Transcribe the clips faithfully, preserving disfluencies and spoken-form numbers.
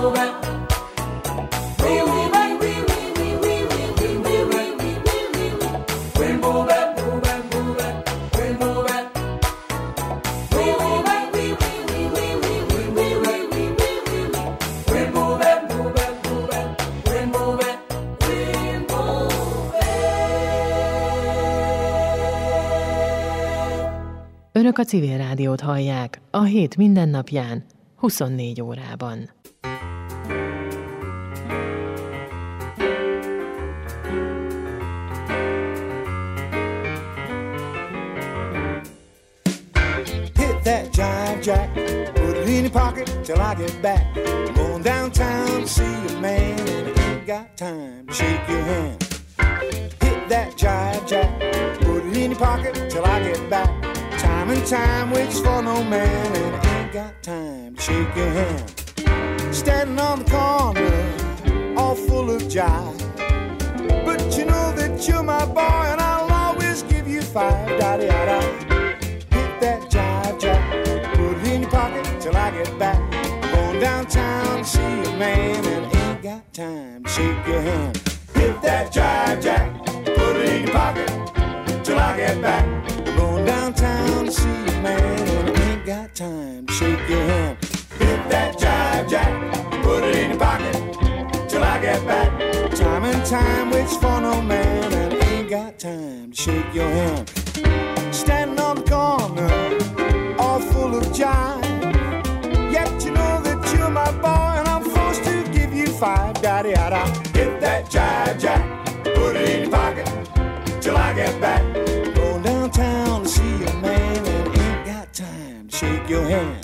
Önök a Civil Rádiót hallják a hét mindennapján, huszonnégy órában. Hit that jive jack, put it in your pocket till I get back. I'm going downtown to see a man and I ain't got time to shake your hand. Hit that jive jack, put it in your pocket till I get back. Time and time waits for no man and I ain't got time to shake your hand. Standing on the corner, all full of jive. But you know that you're my boy and I'll always give you five. Da-da-da-da. Hit that jive jack, put it in your pocket till I get back. I'm going downtown to see a man and I ain't got time to shake your hand. Hit that jive jack, put it in your pocket till I get back. Going downtown to see a man and I ain't got time to shake your hand. Hit that jive jack, put it in your pocket till I get back. Time and time waits for no man and I ain't got time to shake your hand. Standing on the corner, all full of jive. Yet you know that you're my boy and I'm forced to give you five. Da-da-da-da. Hit that jive jack, put it in your pocket till I get back. Going downtown to see a man and ain't got time to shake your hand.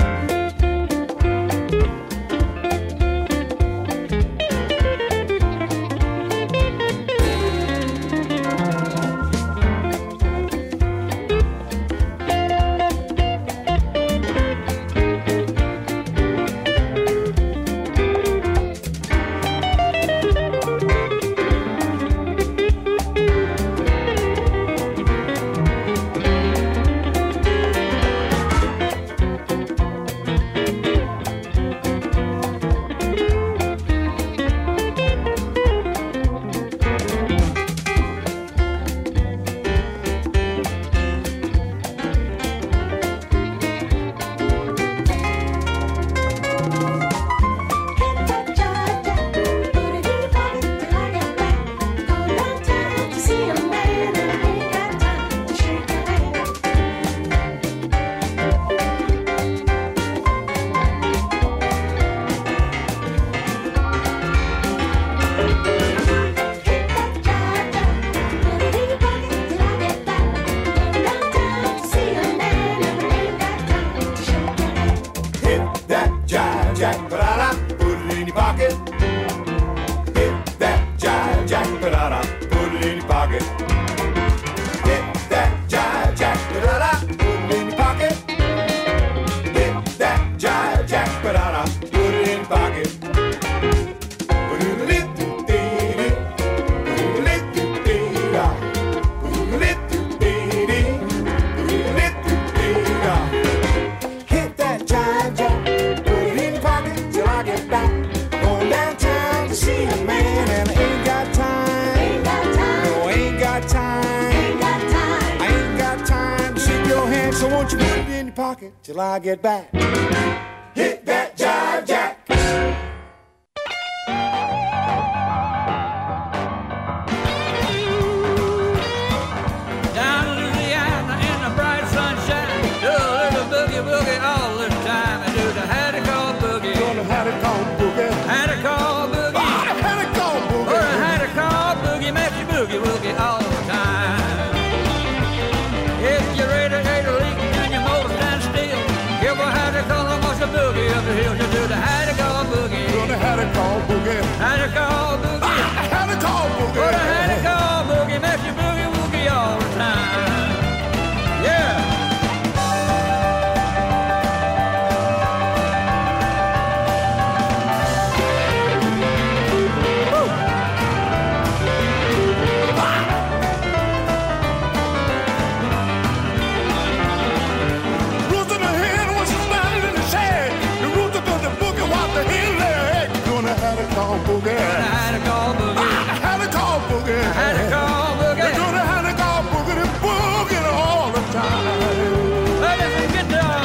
Till I get back. Hit that jive jack. Down in Louisiana in the bright sunshine, do a little boogie boogie all the time. I do the had-a-call boogie. Do the had-a-call boogie. Had-a-call boogie. Oh, the had-a-call boogie. Or the had-a-call boogie makes you boogie woogie all the time. If you're ready to leak and your motor stands still, give a had-a-call and watch the boogie. I had to call boogie. I had to call boogie. I had to call boogie. They're gonna have to call boogie and boogie all the time. Let us get down.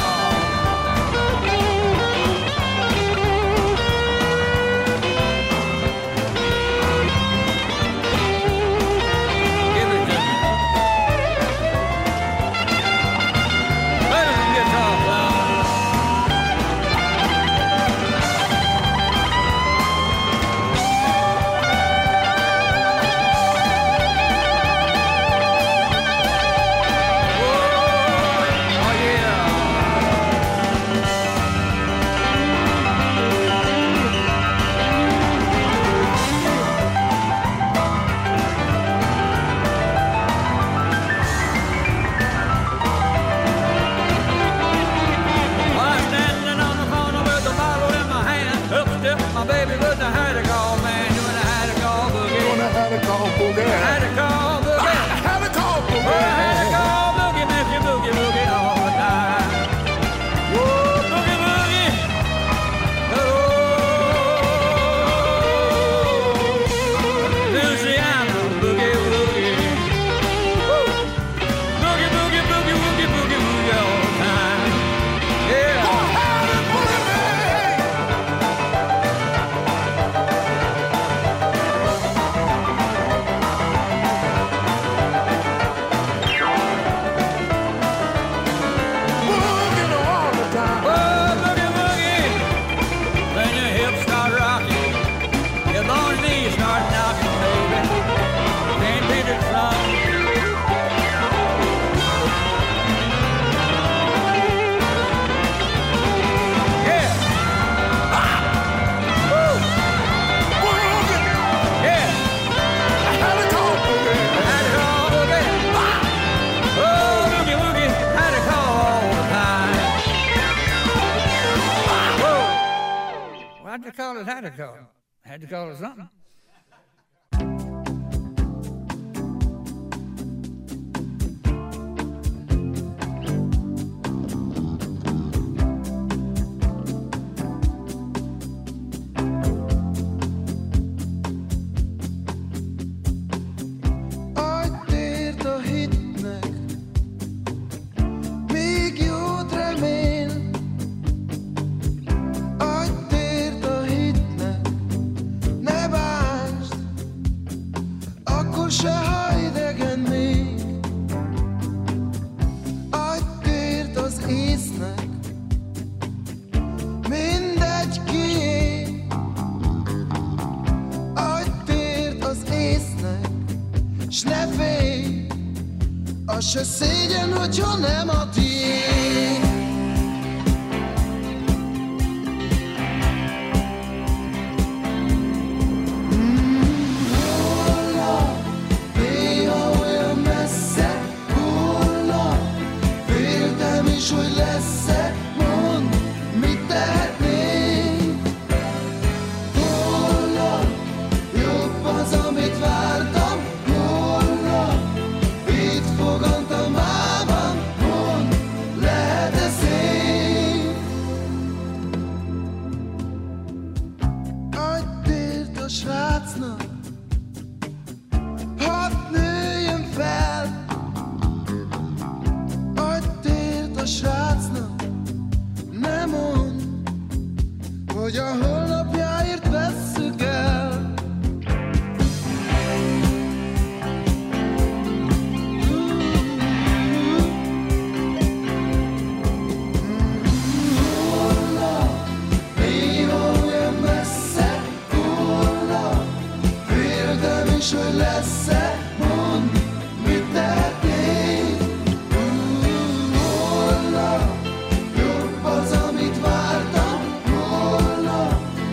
Had to call it, had to call it something. Se szégyen, hogyha nem a tiéd. Holnap, néha olyan messze, holnap, féltem is, hogy lesz-e, mondd, mit tehetnénk. Holnap, jobb az, amit vártam, holnap, itt fogantam mában, mondd, lehet-e szép? Adj tért a srácnak, hadd nőjön fel. Adj tért a srácnak, ne mondd, hogy a holnapjáért vesszük el. Hogy lesz-e, mondd, mit tehetnék. Holnap, jobb az, amit vártam. Holnap,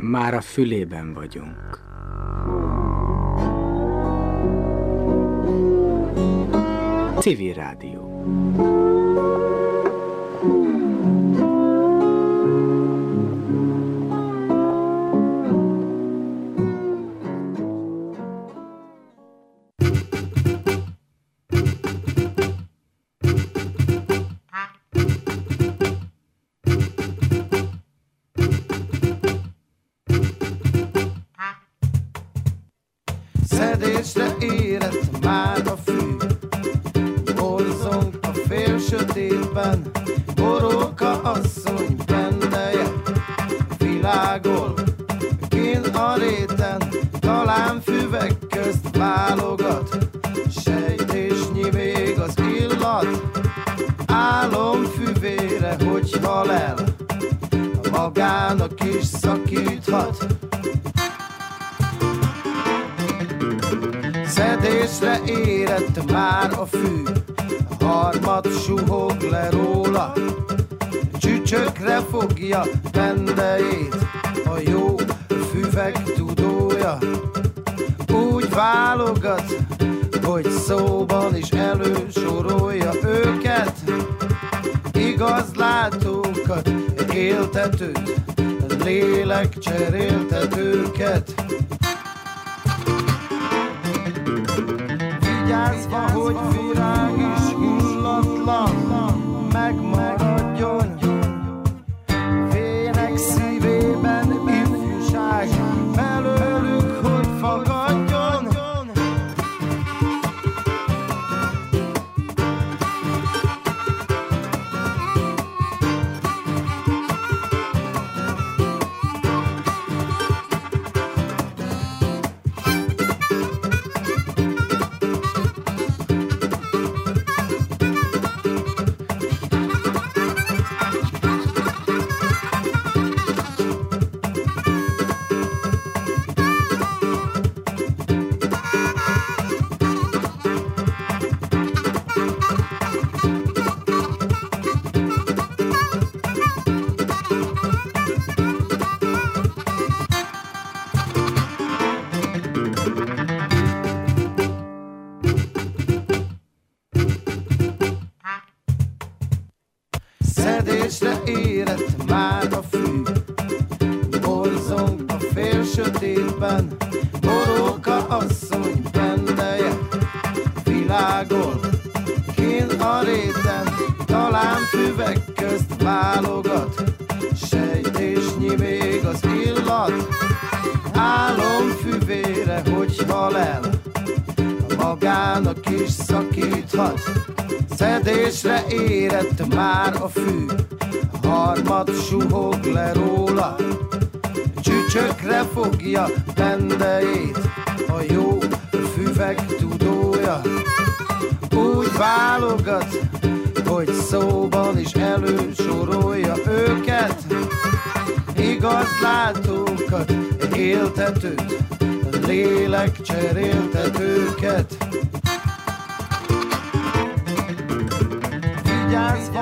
már a fülében vagyunk. Civil Rádió. Szedésre érett már a fű, borzong a fél sötétben, Boróka asszony pendeje világol, kén a réten, talán füvek közt válogat, sejtésnyi még az illat, álom füvére, hogy hal el, magának is szakíthat. Szedésre érett már a fű, a harmad suhog le róla, csücsökre fogja pendejét, a jó füvek tudója. Úgy válogat, hogy szóban is elősorolja őket, igaz látókat, éltetőt, lélek cseréltetőket. Vigyázva, hogy virág is hullatlan megmaradjon, vének szívében ifjúság belőlük, hogy fagadjon. Szedésre érett már a fű, borzong a fél sötétben, Boróka asszony pendeje világol, kén a réten, talán füvek közt válogat, sejtésnyi még az illat, álom füvére, hogy hal el, magának is szakíthat. Szedésre érett már a fű, a harmad suhog le róla, csücsökre fogja pendejét, a jó füvek tudója. Úgy válogat, hogy szóban is elősorolja őket, igaz látókat, éltetőt, lélek cseréltetőket. Vigyázva,